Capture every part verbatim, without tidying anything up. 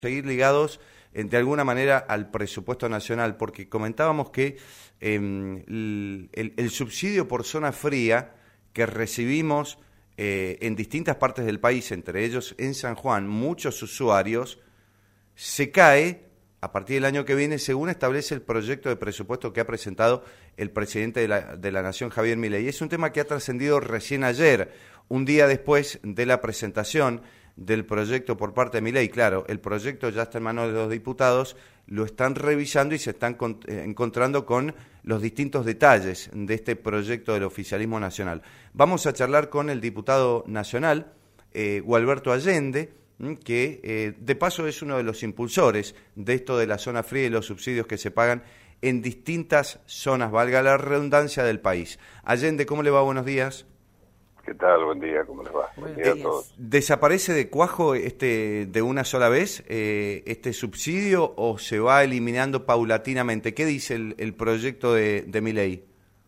seguir ligados eh, de alguna manera al presupuesto nacional, porque comentábamos que eh, el, el, el subsidio por zona fría que recibimos eh, en distintas partes del país, entre ellos en San Juan, muchos usuarios, se cae a partir del año que viene, según establece el proyecto de presupuesto que ha presentado el presidente de la, de la Nación, Javier Milei. Es un tema que ha trascendido recién ayer, un día después de la presentación del proyecto por parte de Milei. Claro, el proyecto ya está en manos de los diputados, lo están revisando y se están con, eh, encontrando con los distintos detalles de este proyecto del oficialismo nacional. Vamos a charlar con el diputado nacional, eh, Gualberto Allende, que eh, de paso es uno de los impulsores de esto de la zona fría y los subsidios que se pagan en distintas zonas, valga la redundancia, del país. Allende, ¿cómo le va? Buenos días. ¿Qué tal? Buen día, ¿cómo les va? Buen día a todos. ¿Desaparece de cuajo este de una sola vez eh, este subsidio o se va eliminando paulatinamente? ¿Qué dice el, el proyecto de, de Milei?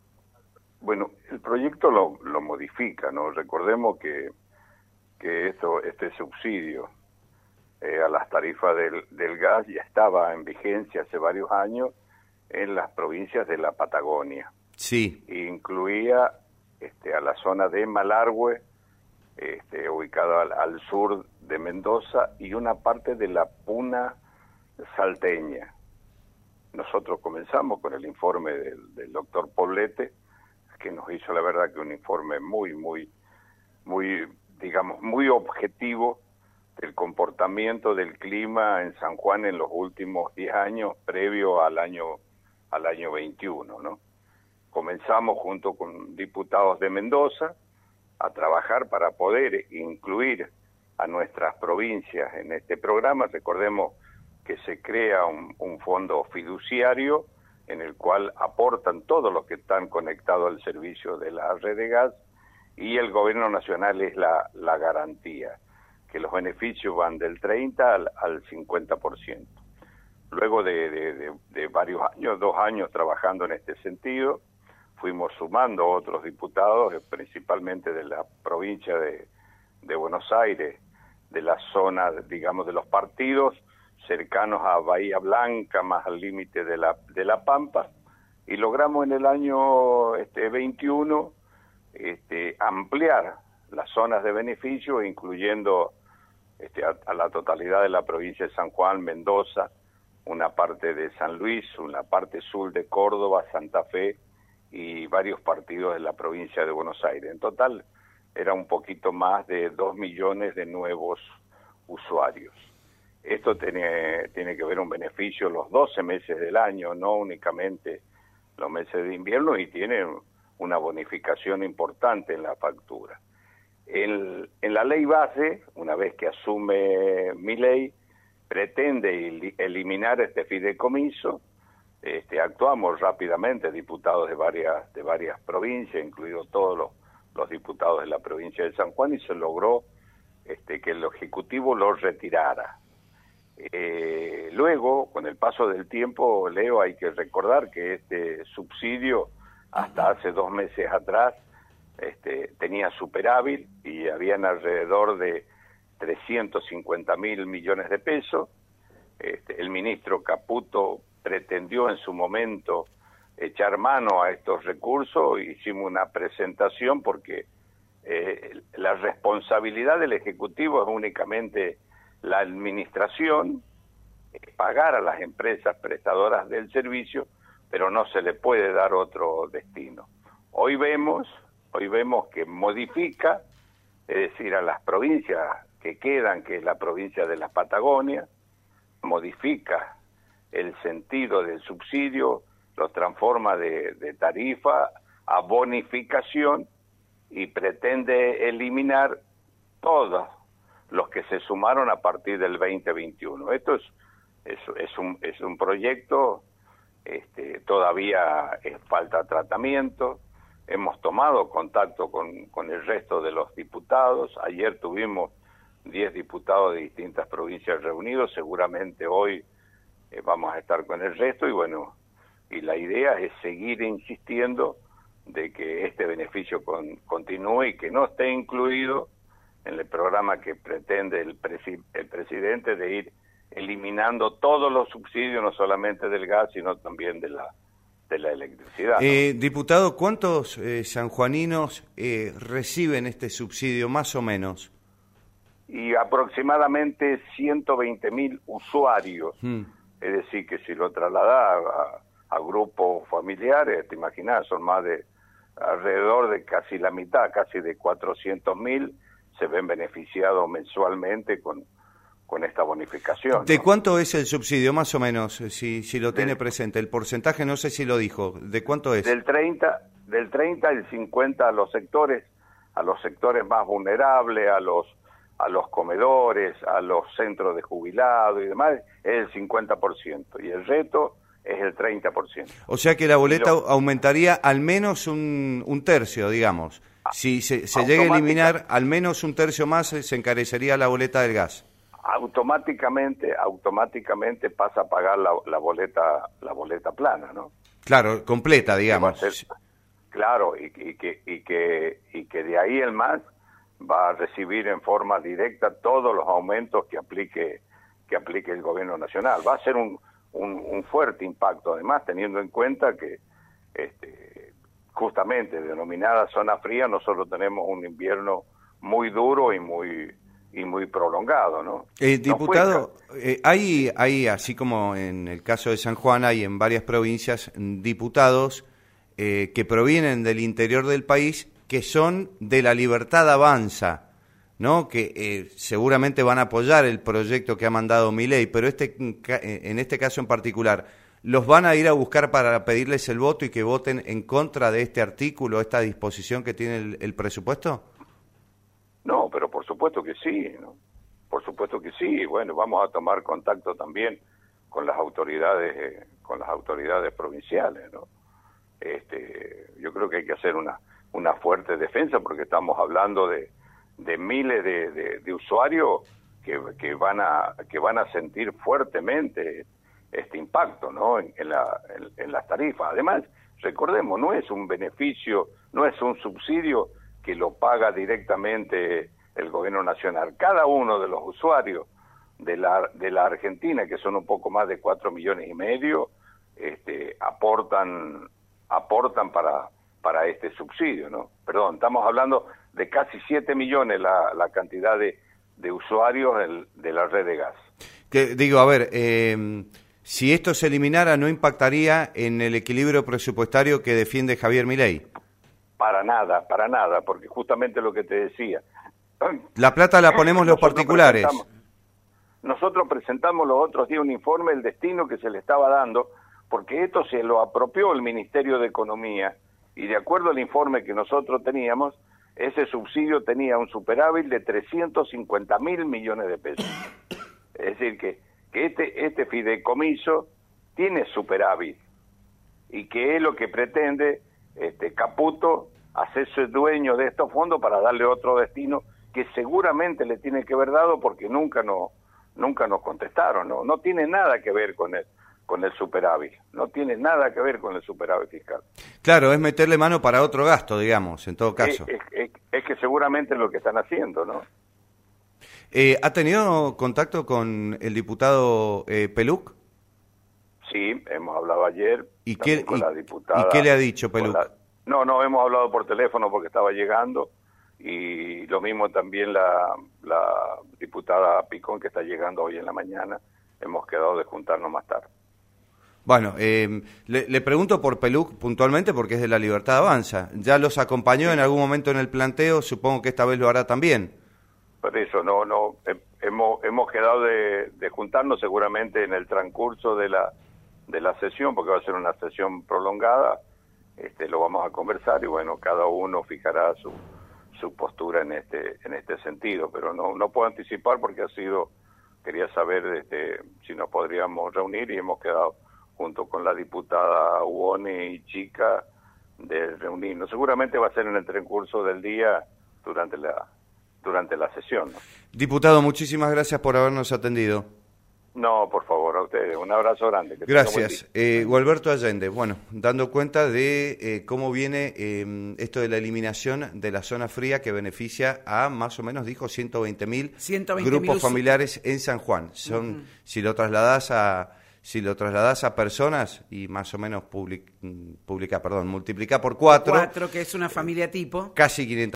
Bueno, el proyecto lo, lo modifica, ¿no? Recordemos que que esto, este subsidio eh, a las tarifas del, del gas ya estaba en vigencia hace varios años en las provincias de la Patagonia. Sí. E incluía este, a la zona de Malargüe, este, ubicada al, al sur de Mendoza, y una parte de la Puna salteña. Nosotros comenzamos con el informe del, del doctor Poblete, que nos hizo la verdad que un informe muy, muy, muy... digamos, muy objetivo del comportamiento del clima en San Juan en los últimos diez años, previo al año al año veintiuno, ¿no? Comenzamos junto con diputados de Mendoza a trabajar para poder incluir a nuestras provincias en este programa. Recordemos que se crea un, un fondo fiduciario en el cual aportan todos los que están conectados al servicio de la red de gas, y el gobierno nacional es la, la garantía, que los beneficios van del treinta al, al cincuenta por ciento. Luego de, de, de, de varios años, dos años trabajando en este sentido, fuimos sumando otros diputados, principalmente de la provincia de, de Buenos Aires, de la zona, digamos, de los partidos cercanos a Bahía Blanca, más al límite de la, de la Pampa, y logramos en el año este, veintiuno Este, ampliar las zonas de beneficio, incluyendo este, a, a la totalidad de la provincia de San Juan, Mendoza, una parte de San Luis, una parte sur de Córdoba, Santa Fe y varios partidos de la provincia de Buenos Aires. En total era un poquito más de dos millones de nuevos usuarios. Esto tiene, tiene que ver un beneficio los doce meses del año, no únicamente los meses de invierno, y tiene una bonificación importante en la factura. En, en la ley base, una vez que asume Milei, pretende eliminar este fideicomiso. Este, actuamos rápidamente, diputados de varias, de varias provincias, incluidos todos los, los diputados de la provincia de San Juan, y se logró este, que el Ejecutivo lo retirara. Eh, luego, con el paso del tiempo, Leo, hay que recordar que este subsidio hasta hace dos meses atrás este, tenía superávit y habían alrededor de trescientos cincuenta mil millones de pesos. Este, el ministro Caputo pretendió en su momento echar mano a estos recursos. Hicimos una presentación porque eh, la responsabilidad del Ejecutivo es únicamente la administración, pagar a las empresas prestadoras del servicio, pero no se le puede dar otro destino. Hoy vemos, hoy vemos que modifica, es decir, a las provincias que quedan, que es la provincia de la Patagonia, modifica el sentido del subsidio, lo transforma de, de tarifa a bonificación y pretende eliminar todos los que se sumaron a partir del veinte veintiuno. Esto es, es, es, un, es un proyecto... Este, todavía es falta tratamiento. Hemos tomado contacto con, con el resto de los diputados. Ayer tuvimos diez diputados de distintas provincias reunidos. Seguramente hoy eh, vamos a estar con el resto, y bueno, y la idea es seguir insistiendo de que este beneficio con, continúe y que no esté incluido en el programa que pretende el, presi el presidente de ir eliminando todos los subsidios, no solamente del gas, sino también de la de la electricidad. ¿no? Eh, diputado, ¿cuántos eh, sanjuaninos eh, reciben este subsidio, más o menos? Y aproximadamente ciento veinte mil usuarios. Hmm. Es decir, que si lo traslada a, a grupos familiares, te imaginas, son más de alrededor de casi la mitad, casi de cuatrocientos mil, se ven beneficiados mensualmente con, con esta bonificación. ¿De ¿no? cuánto es el subsidio, más o menos, si, si lo tiene del, presente? El porcentaje, no sé si lo dijo. ¿De cuánto es? Del treinta, del treinta al cincuenta a los sectores, a los sectores más vulnerables, a los a los comedores, a los centros de jubilados y demás, es el cincuenta por ciento. Y el resto es el treinta por ciento. O sea que la boleta lo, aumentaría al menos un, un tercio, digamos. Si se, se llega a eliminar al menos un tercio más, se encarecería la boleta del gas. Automáticamente, automáticamente pasa a pagar la, la boleta, la boleta plana, ¿no? Claro, completa, digamos. Ser, claro, y, y que y que y que de ahí el más va a recibir en forma directa todos los aumentos que aplique que aplique el gobierno nacional. Va a ser un un, un fuerte impacto, además, teniendo en cuenta que este, justamente denominada zona fría, nosotros tenemos un invierno muy duro y muy y muy prolongado, ¿no? Eh, diputado, eh, hay, hay, así como en el caso de San Juan, hay en varias provincias diputados eh, que provienen del interior del país, que son de La Libertad Avanza, ¿no? Que eh, seguramente van a apoyar el proyecto que ha mandado Milei, pero este en este caso en particular, ¿los van a ir a buscar para pedirles el voto y que voten en contra de este artículo, esta disposición que tiene el, el presupuesto? No, pero por supuesto que sí, ¿no? Por supuesto que sí. Bueno, vamos a tomar contacto también con las autoridades, eh, con las autoridades provinciales, ¿no? Este, yo creo que hay que hacer una una fuerte defensa porque estamos hablando de, de miles de, de, de usuarios que, que van a que van a sentir fuertemente este impacto, ¿no? En, en, la, en, en las tarifas. Además, recordemos, no es un beneficio, no es un subsidio que lo paga directamente el gobierno nacional. Cada uno de los usuarios de la de la Argentina, que son un poco más de cuatro millones y medio, este, aportan aportan para para este subsidio, ¿no? Perdón, estamos hablando de casi siete millones la, la cantidad de, de usuarios del, de la red de gas. Que, digo, a ver, eh, si esto se eliminara, ¿no impactaría en el equilibrio presupuestario que defiende Javier Milei? Para nada, para nada, porque justamente lo que te decía. La plata la ponemos los nosotros particulares. Presentamos, nosotros presentamos los otros días un informe del destino que se le estaba dando, porque esto se lo apropió el Ministerio de Economía, y de acuerdo al informe que nosotros teníamos, ese subsidio tenía un superávit de trescientos cincuenta mil millones de pesos. Es decir, que, que este, este fideicomiso tiene superávit, y que es lo que pretende este Caputo, hacerse dueño de estos fondos para darle otro destino que seguramente le tiene que haber dado porque nunca nos, nunca nos contestaron, ¿no? No tiene nada que ver con él. con el superávit, no tiene nada que ver con el superávit fiscal. Claro, es meterle mano para otro gasto, digamos, en todo caso. Es, es, es que seguramente es lo que están haciendo, ¿no? Eh, ¿Ha tenido contacto con el diputado eh, Peluc? Sí, hemos hablado ayer ¿Y qué, con y, la diputada. ¿Y qué le ha dicho Peluc? La, no, no, hemos hablado por teléfono porque estaba llegando, y lo mismo también la, la diputada Picón, que está llegando hoy en la mañana. Hemos quedado de juntarnos más tarde. Bueno, eh, le, le pregunto por Peluc puntualmente porque es de La Libertad Avanza. ¿Ya los acompañó en algún momento en el planteo? Supongo que esta vez lo hará también. Por eso, no, no, eh, hemos hemos quedado de, de juntarnos seguramente en el transcurso de la de la sesión, porque va a ser una sesión prolongada. Este, lo vamos a conversar y bueno, cada uno fijará su su postura en este en este sentido, pero no no puedo anticipar porque ha sido quería saber este, si nos podríamos reunir y hemos quedado junto con la diputada Uone y Chica de reunirnos. Seguramente va a ser en el transcurso del día durante la durante la sesión, ¿no? Diputado, muchísimas gracias por habernos atendido. No, por favor, a ustedes. Un abrazo grande. Que Gracias. Eh, Gualberto Allende, bueno, dando cuenta de eh, cómo viene eh, esto de la eliminación de la zona fría que beneficia a más o menos, dijo, ciento veinte mil grupos familiares en San Juan. Son, uh-huh. Si lo trasladás a... Si lo trasladás a personas y más o menos publica, publica perdón, multiplica por cuatro. Cuatro, que es una familia tipo. Casi quinientas